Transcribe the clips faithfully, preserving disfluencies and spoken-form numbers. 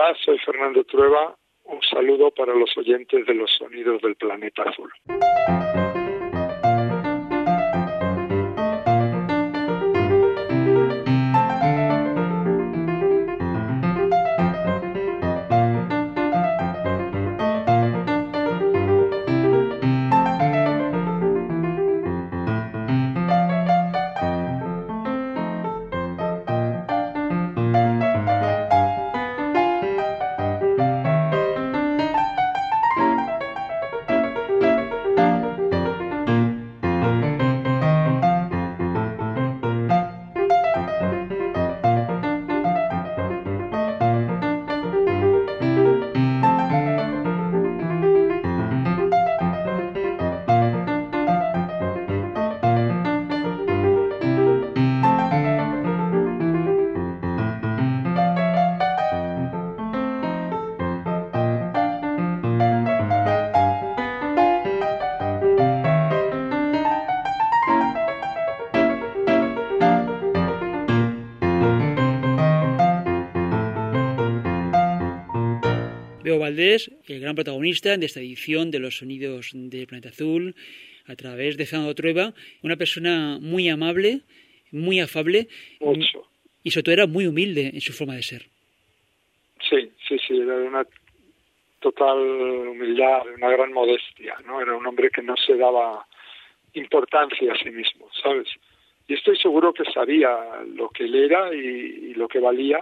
Hola, soy Fernando Trueba. Un saludo para los oyentes de los sonidos del planeta azul. Bego Valdés, el gran protagonista de esta edición de los sonidos del planeta azul, a través de Fernando Trueba, una persona muy amable, muy afable, Mucho. Y sobre todo era muy humilde en su forma de ser. Sí, sí, sí, era de una total humildad, una gran modestia, ¿no? Era un hombre que no se daba importancia a sí mismo, ¿sabes? Y estoy seguro que sabía lo que él era y, y lo que valía,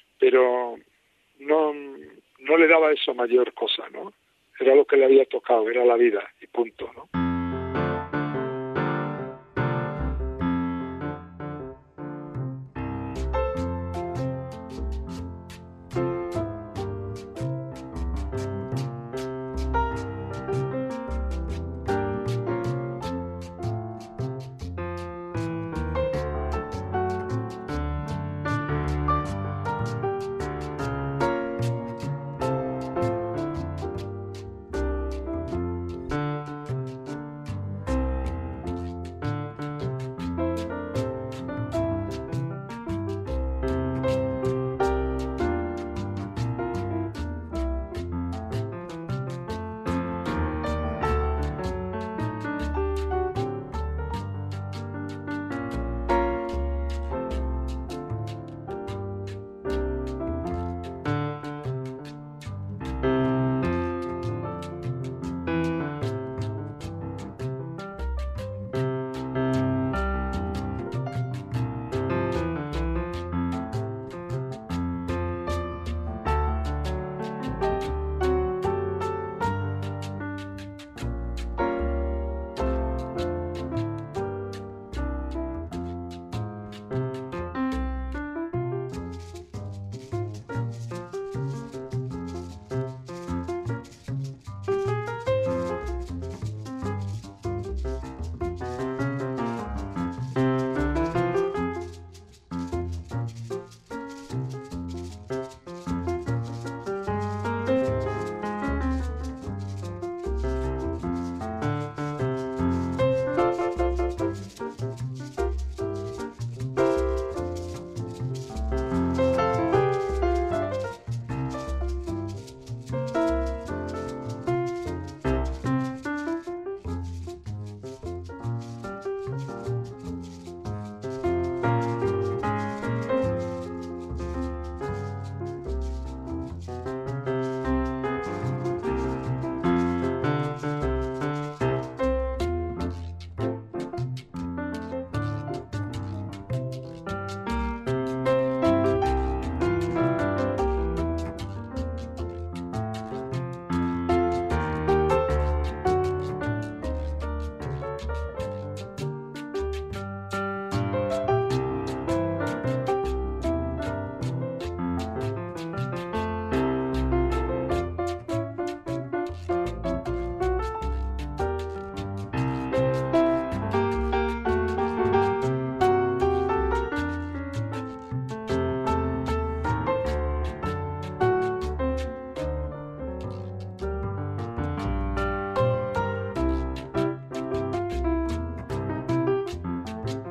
pero no, no le daba eso mayor cosa, ¿no? Era lo que le había tocado, era la vida, y punto, ¿no?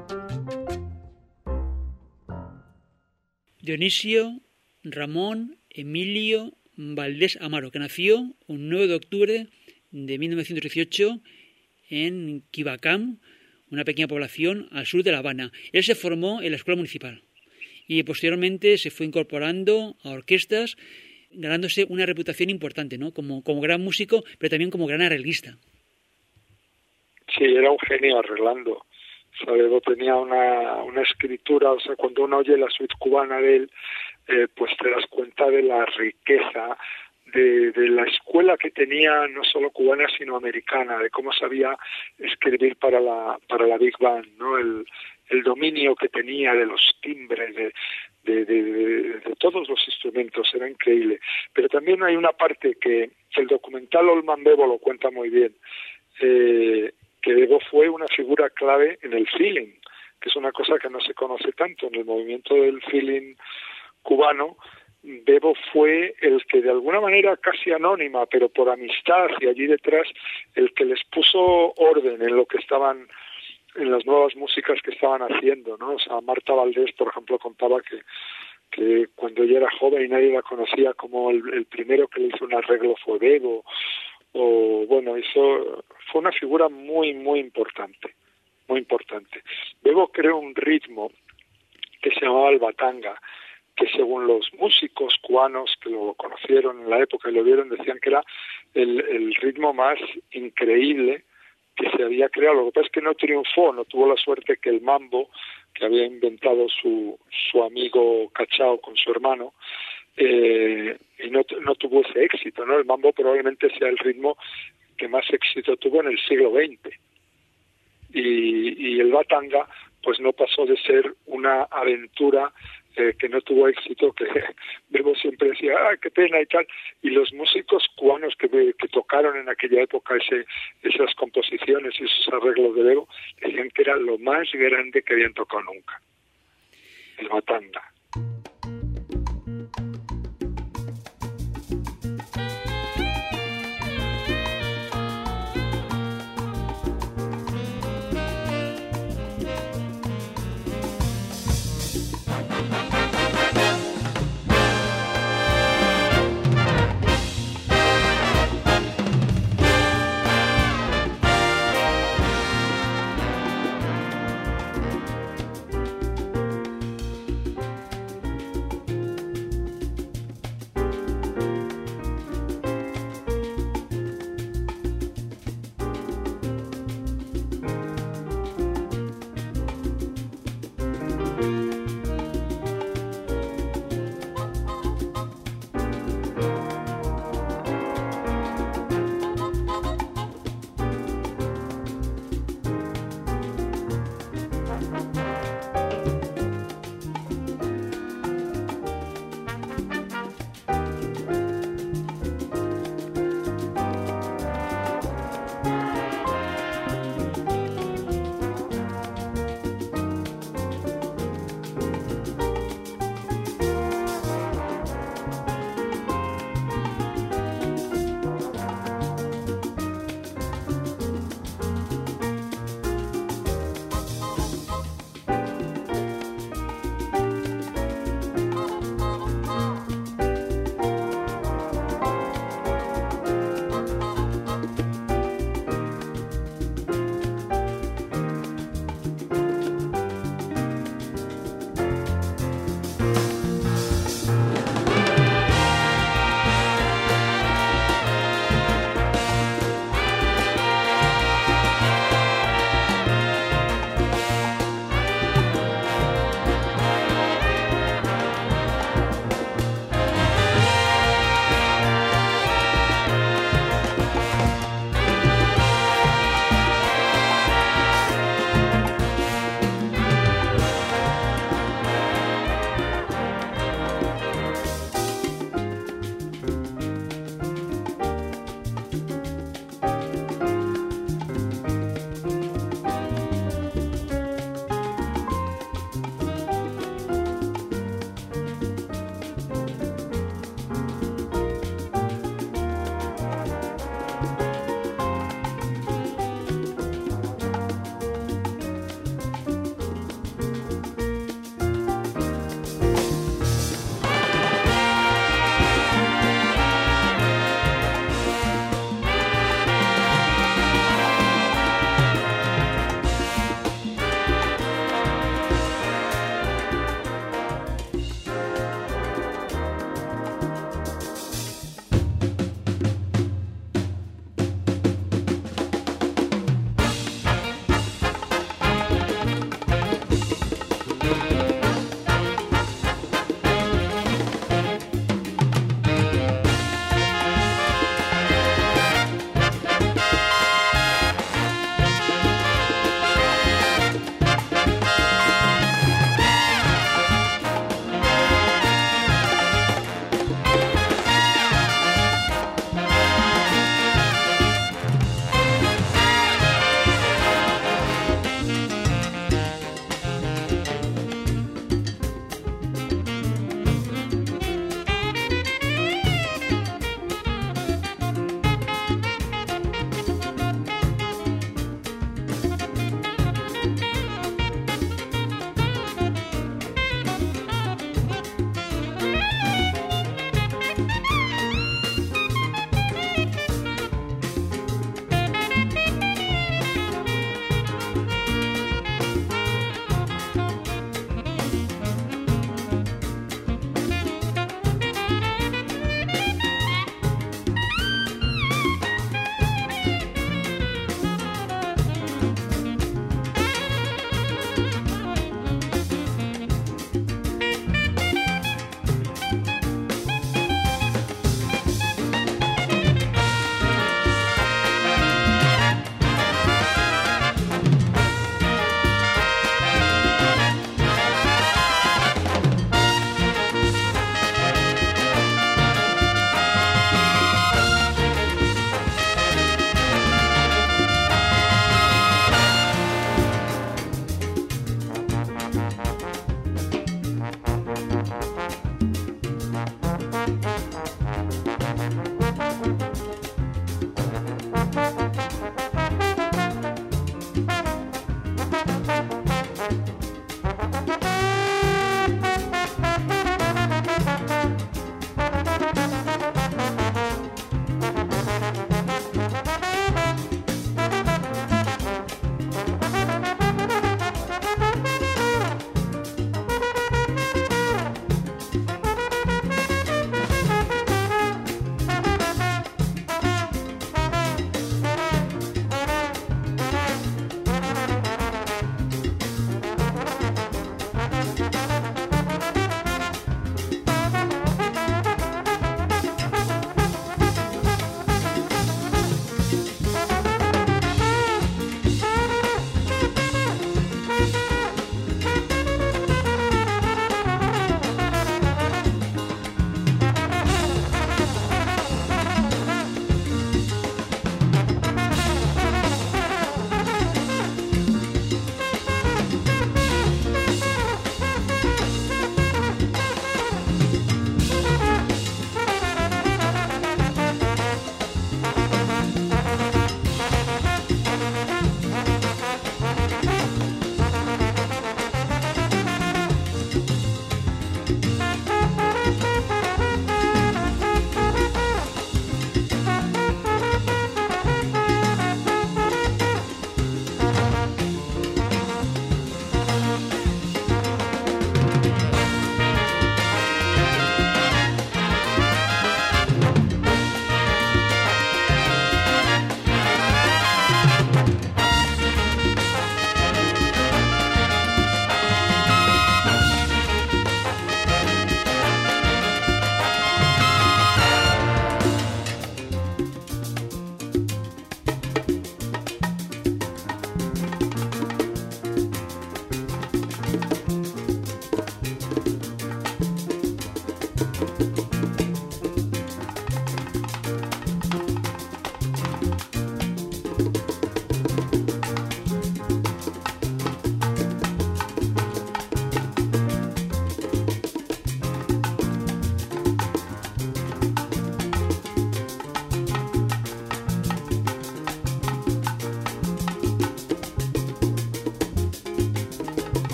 Dionisio, Ramón, Emilio Valdés Amaro, que nació un nueve de octubre de mil novecientos dieciocho en Quibacam, una pequeña población al sur de La Habana. Él se formó en la escuela municipal y posteriormente se fue incorporando a orquestas, ganándose una reputación importante, ¿no? Como, como gran músico, pero también como gran arreglista. Sí, era un genio arreglando. O sea, Bebo tenía una, una escritura, o sea, cuando uno oye la suite cubana de él, eh, pues te das cuenta de la riqueza de, de la escuela que tenía, no solo cubana, sino americana, de cómo sabía escribir para la para la Big Band, ¿no? El, el dominio que tenía de los timbres, de, de, de, de, de todos los instrumentos, era increíble. Pero también hay una parte que el documental Old Man Bebo lo cuenta muy bien, eh, que Bebo fue una figura clave en el feeling, que es una cosa que no se conoce tanto. En el movimiento del feeling cubano, Bebo fue el que de alguna manera casi anónima, pero por amistad y allí detrás, el que les puso orden en lo que estaban, en las nuevas músicas que estaban haciendo, ¿no? O sea, Marta Valdés, por ejemplo, contaba que, que cuando ella era joven y nadie la conocía, como el, el primero que le hizo un arreglo fue Bebo, o bueno, hizo, fue una figura muy, muy importante, muy importante. Bebo creó un ritmo que se llamaba el batanga, que según los músicos cubanos que lo conocieron en la época y lo vieron, decían que era el, el ritmo más increíble que se había creado. Lo que pasa es que no triunfó, no tuvo la suerte que el mambo, que había inventado su, su amigo Cachao con su hermano, eh, y no, no tuvo ese éxito, ¿no? El mambo probablemente sea el ritmo que más éxito tuvo en el siglo veinte. Y, y el batanga, pues no pasó de ser una aventura eh, que no tuvo éxito, que Bebo siempre decía, ah, qué pena y tal, y los músicos cubanos que, que tocaron en aquella época ese, esas composiciones y esos arreglos de Bebo, decían que era lo más grande que habían tocado nunca, el batanga.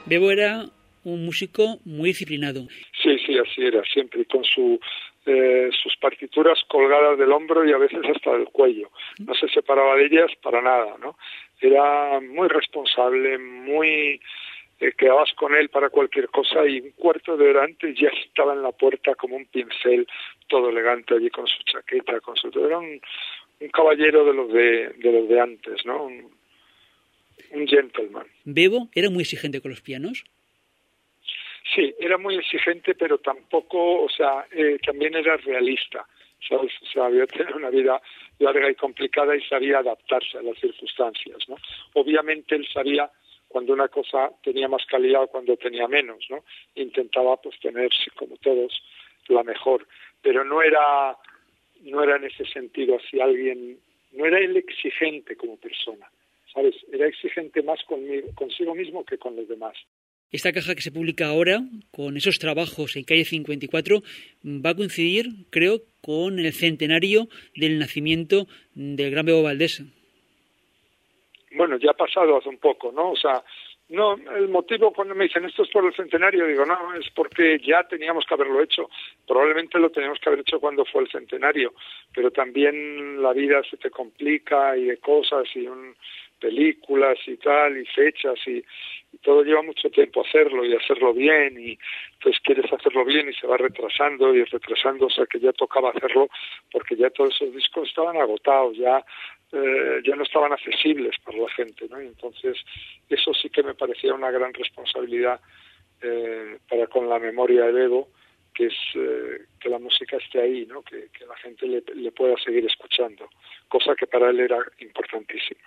Bebo era un músico muy disciplinado. Sí, sí, así era, siempre, con su, eh, sus partituras colgadas del hombro y a veces hasta del cuello. No se separaba de ellas para nada, ¿no? Era muy responsable, muy... Eh, quedabas con él para cualquier cosa y un cuarto de hora antes ya estaba en la puerta como un pincel, todo elegante allí con su chaqueta, con su... Era un, un caballero de los de, de los de antes, ¿no? Un, un gentleman. ¿Bebo era muy exigente con los pianos? Sí, era muy exigente, pero tampoco, o sea, eh, también era realista, ¿sabes? O sea, había tenido una vida larga y complicada y sabía adaptarse a las circunstancias, ¿no? Obviamente él sabía cuando una cosa tenía más calidad o cuando tenía menos, ¿no? Intentaba, pues, tener, como todos, la mejor, pero no era, no era en ese sentido así alguien, no era él exigente como persona, ¿sabes? Era exigente más conmigo, consigo mismo que con los demás. Esta caja que se publica ahora, con esos trabajos en Calle cincuenta y cuatro, va a coincidir, creo, con el centenario del nacimiento del gran Bebo Valdés. Bueno, ya ha pasado hace un poco, ¿no? O sea, no, el motivo cuando me dicen esto es por el centenario, digo, no, es porque ya teníamos que haberlo hecho. Probablemente lo teníamos que haber hecho cuando fue el centenario, pero también la vida se te complica y de cosas y un, películas y tal, y fechas y, y todo lleva mucho tiempo hacerlo y hacerlo bien, y entonces quieres hacerlo bien y se va retrasando y retrasando, o sea que ya tocaba hacerlo porque ya todos esos discos estaban agotados, ya eh, ya no estaban accesibles para la gente, ¿no? Y entonces eso sí que me parecía una gran responsabilidad eh, para con la memoria de Bebo, que es eh, que la música esté ahí, ¿no? Que, que la gente le, le pueda seguir escuchando, cosa que para él era importantísima.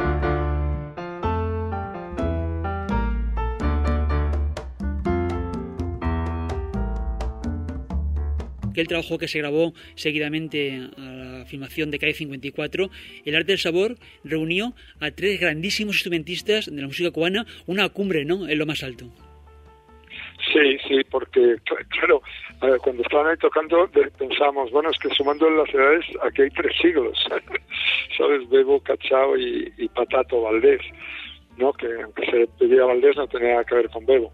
El trabajo que se grabó seguidamente a la filmación de Calle cincuenta y cuatro, El arte del sabor reunió a tres grandísimos instrumentistas de la música cubana, una cumbre, ¿no?, en lo más alto. Sí, sí, porque, claro, cuando estaban ahí tocando pensábamos, bueno, es que sumando las edades, aquí hay tres siglos, ¿sabes? Bebo, Cachao y, y Patato Valdés, ¿no? Que aunque se pedía Valdés no tenía nada que ver con Bebo.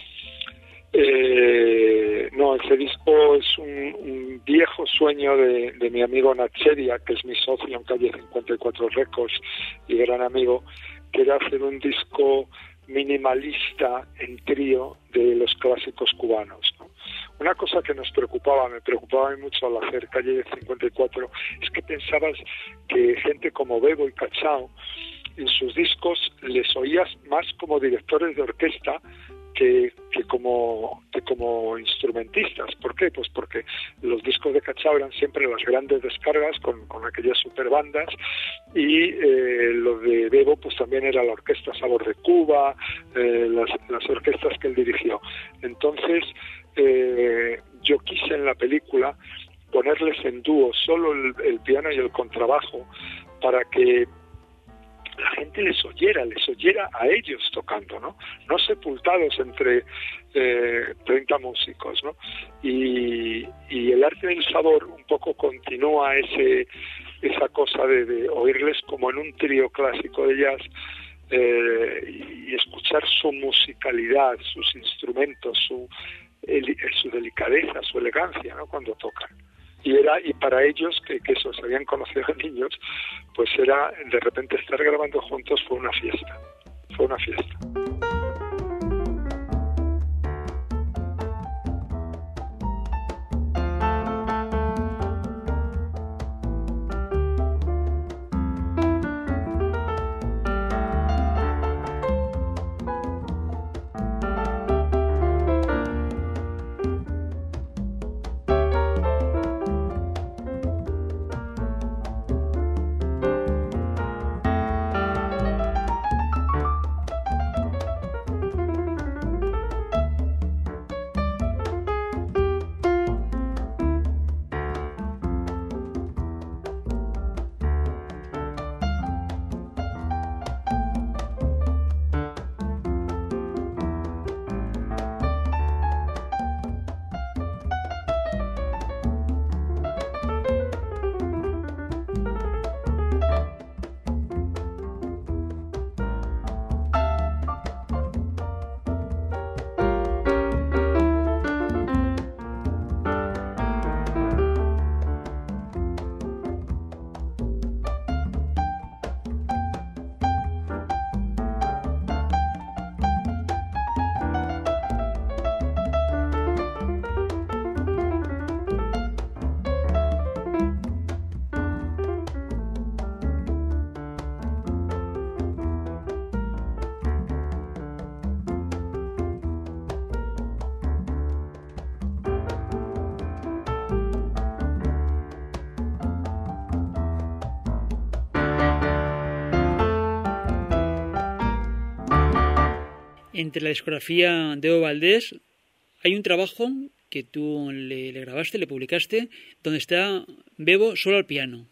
Eh, no, ese disco es un, un viejo sueño de, de mi amigo Nacheria, que es mi socio en Calle cincuenta y cuatro Records y gran amigo, que era hacer un disco minimalista en trío de los clásicos cubanos, ¿no? Una cosa que nos preocupaba, me preocupaba mucho al hacer Calle cincuenta y cuatro, es que pensabas que gente como Bebo y Cachao, en sus discos les oías más como directores de orquesta que, que como que como instrumentistas. ¿Por qué? Pues porque los discos de Cachao eran siempre las grandes descargas con, con aquellas superbandas, y eh, los de Bebo pues también era la Orquesta Sabor de Cuba, eh, las, las orquestas que él dirigió. Entonces eh, yo quise en la película ponerles en dúo solo el, el piano y el contrabajo para que la gente les oyera, les oyera a ellos tocando, ¿no? No sepultados entre eh, treinta músicos, ¿no? Y, y el arte del sabor un poco continúa ese esa cosa de, de oírles como en un trío clásico de jazz, eh, y escuchar su musicalidad, sus instrumentos, su, el, su delicadeza, su elegancia, ¿no? Cuando tocan. Y era y para ellos, que, que eso se habían conocido de niños, pues era de repente estar grabando juntos fue una fiesta, fue una fiesta. Entre la discografía de Bebo Valdés hay un trabajo que tú le, le grabaste, le publicaste, donde está Bebo solo al piano.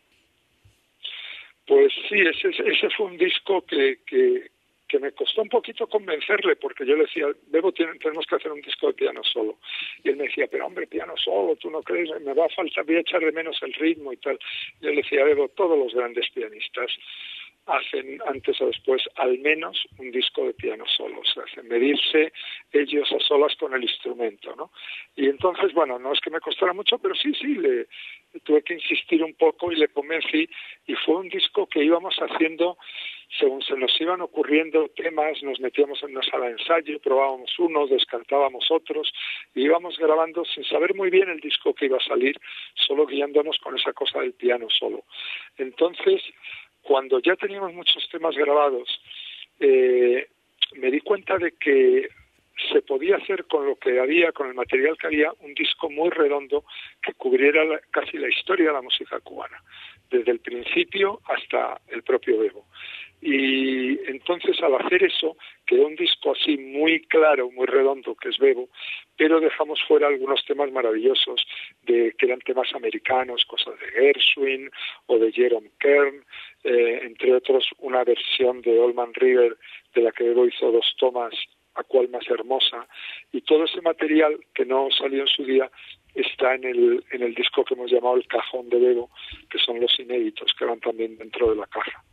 Pues sí, ese, ese fue un disco que, que, que me costó un poquito convencerle, porque yo le decía, Bebo, tiene, tenemos que hacer un disco de piano solo. Y él me decía, pero hombre, piano solo, ¿tú no crees? Me va a faltar, voy a echar de menos el ritmo y tal. Yo le decía, Bebo, todos los grandes pianistas hacen antes o después al menos un disco de piano solo, o sea, hacen medirse ellos a solas con el instrumento, ¿no? Y entonces, bueno, no es que me costara mucho, pero sí, sí, le tuve que insistir un poco y le convencí, y fue un disco que íbamos haciendo según se nos iban ocurriendo temas, nos metíamos en una sala de ensayo, probábamos unos, descartábamos otros, y íbamos grabando sin saber muy bien el disco que iba a salir, solo guiándonos con esa cosa del piano solo. Entonces, cuando ya teníamos muchos temas grabados, eh, me di cuenta de que se podía hacer con lo que había, con el material que había, un disco muy redondo que cubriera la, casi la historia de la música cubana, desde el principio hasta el propio Bebo. Y entonces al hacer eso, quedó un disco así muy claro, muy redondo, que es Bebo, pero dejamos fuera algunos temas maravillosos, de que eran temas americanos, cosas de Gershwin o de Jerome Kern, eh, entre otros una versión de Old Man River, de la que Bebo hizo dos tomas, a cual más hermosa, y todo ese material que no salió en su día está en el, en el disco que hemos llamado El Cajón de Bebo, que son los inéditos que van también dentro de la caja.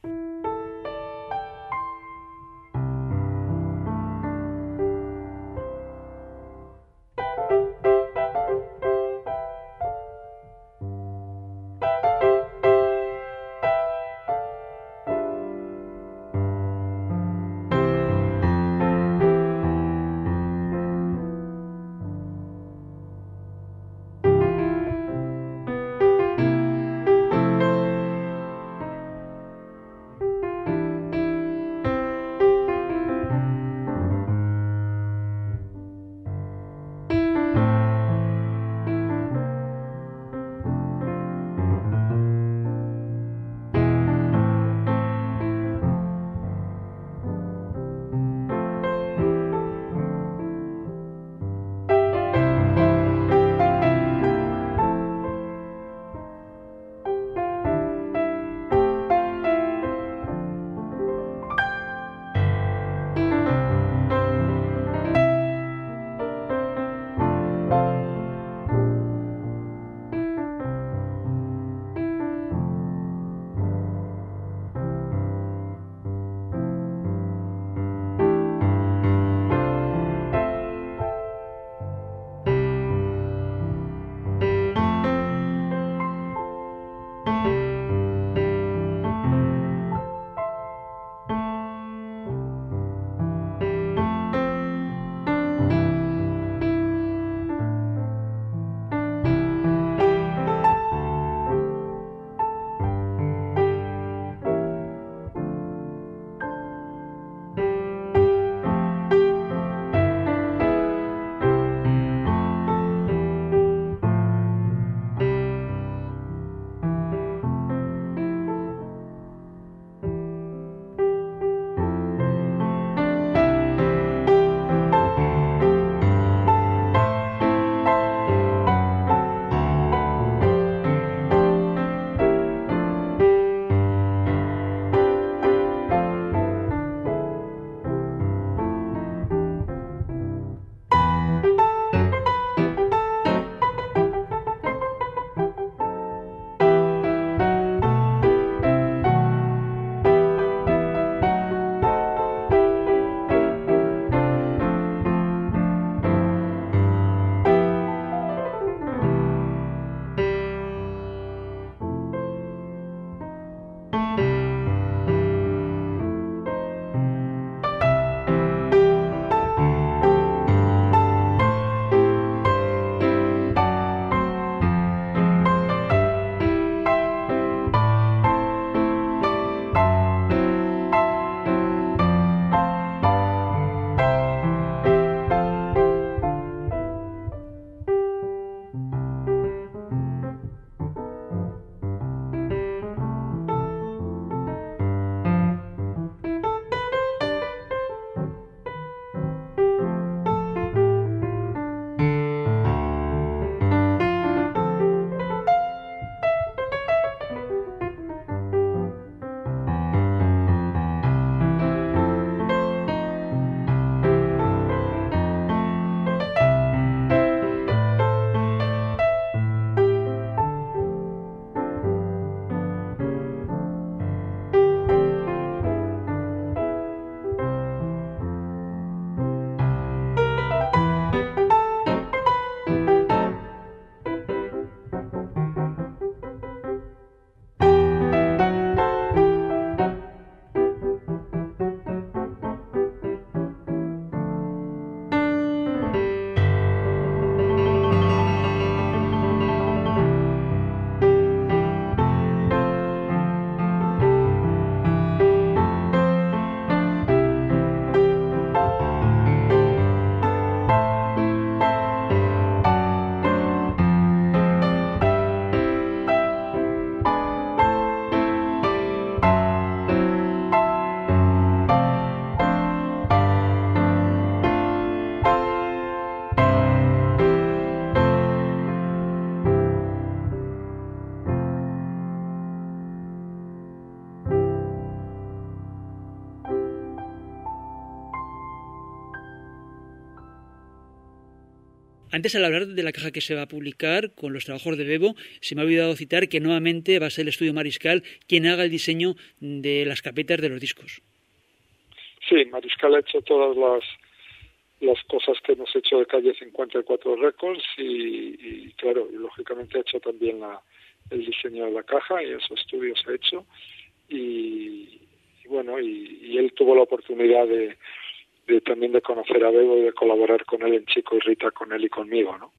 Antes, al hablar de la caja que se va a publicar con los trabajos de Bebo, se me ha olvidado citar que nuevamente va a ser el Estudio Mariscal quien haga el diseño de las capetas de los discos. Sí, Mariscal ha hecho todas las, las cosas que hemos hecho de Calle cincuenta y cuatro Records y, y claro, y lógicamente ha hecho también la, el diseño de la caja y esos estudios ha hecho. Y, y bueno, y, y él tuvo la oportunidad de, de también de conocer a Bebo y de colaborar con él en Chico y Rita, con él y conmigo, ¿no?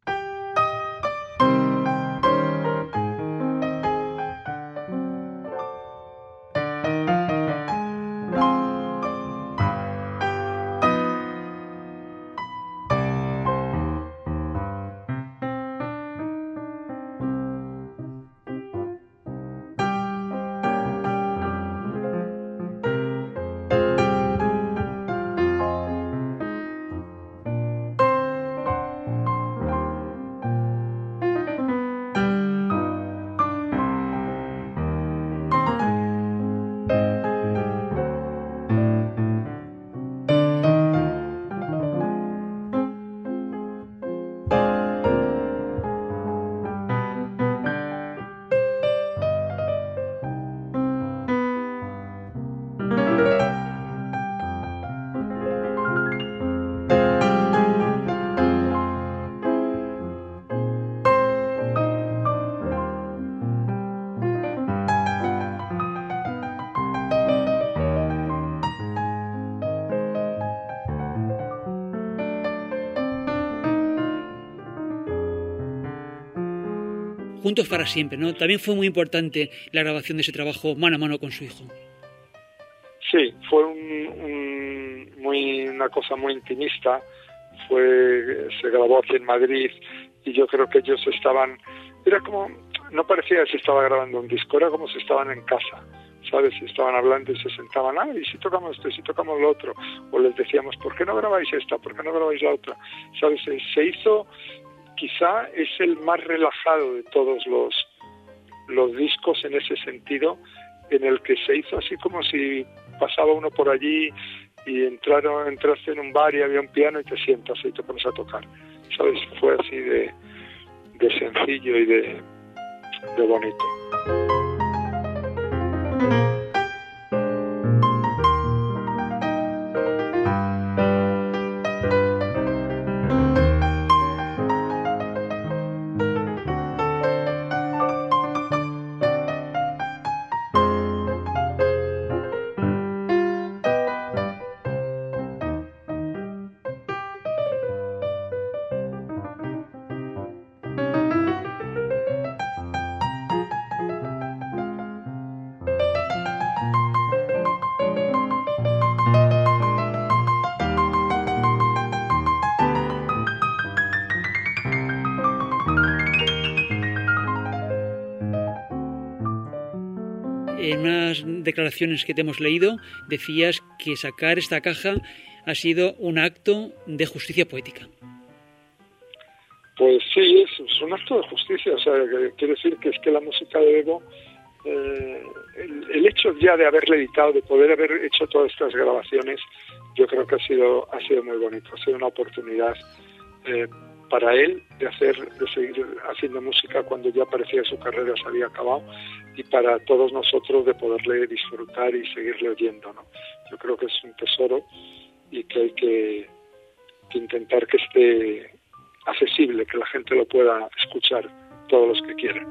Juntos para siempre, ¿no? También fue muy importante la grabación de ese trabajo mano a mano con su hijo. Sí, fue un, un, muy, una cosa muy intimista. Fue, se grabó aquí en Madrid y yo creo que ellos estaban, era como, no parecía que se estaba grabando un disco, era como si estaban en casa, ¿sabes? Y estaban hablando y se sentaban, ah, y si tocamos esto, y si tocamos lo otro, o les decíamos, ¿por qué no grabáis esta? ¿Por qué no grabáis la otra? ¿Sabes? Se hizo, quizá es el más relajado de todos los, los discos en ese sentido, en el que se hizo así como si pasaba uno por allí y entraron, entraste en un bar y había un piano y te sientas y te pones a tocar, ¿sabes? Fue así de, de sencillo y de, de bonito. En unas declaraciones que te hemos leído decías que sacar esta caja ha sido un acto de justicia poética. Pues sí, es, es un acto de justicia, o sea, que quiere decir que es que la música de Bebo, eh, el, el hecho ya de haberle editado, de poder haber hecho todas estas grabaciones, yo creo que ha sido ha sido muy bonito, ha sido una oportunidad eh, para él de hacer, de seguir haciendo música cuando ya parecía que su carrera se había acabado, y para todos nosotros de poderle disfrutar y seguirle oyendo, ¿no? Yo creo que es un tesoro y que hay que, que intentar que esté accesible, que la gente lo pueda escuchar, todos los que quieran.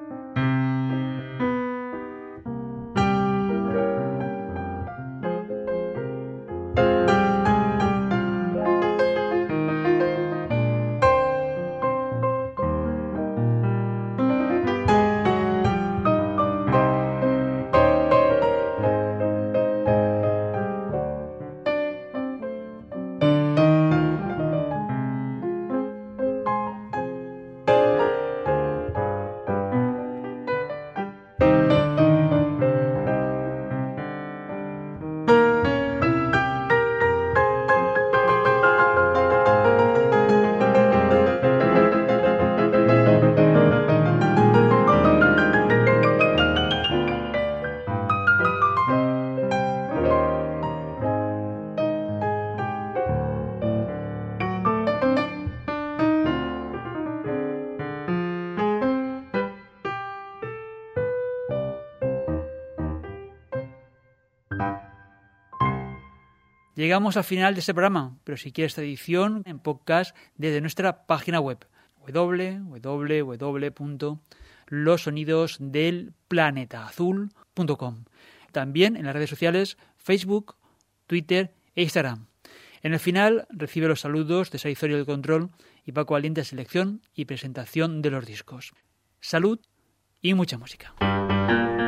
Llegamos al final de este programa, pero si quieres esta edición en podcast desde nuestra página web doble u doble u doble u punto los sonidos del planeta azul punto com. También en las redes sociales Facebook, Twitter e Instagram. En el final recibe los saludos de Sara Hizorio del control y Paco Valiente de selección y presentación de los discos. Salud y mucha música.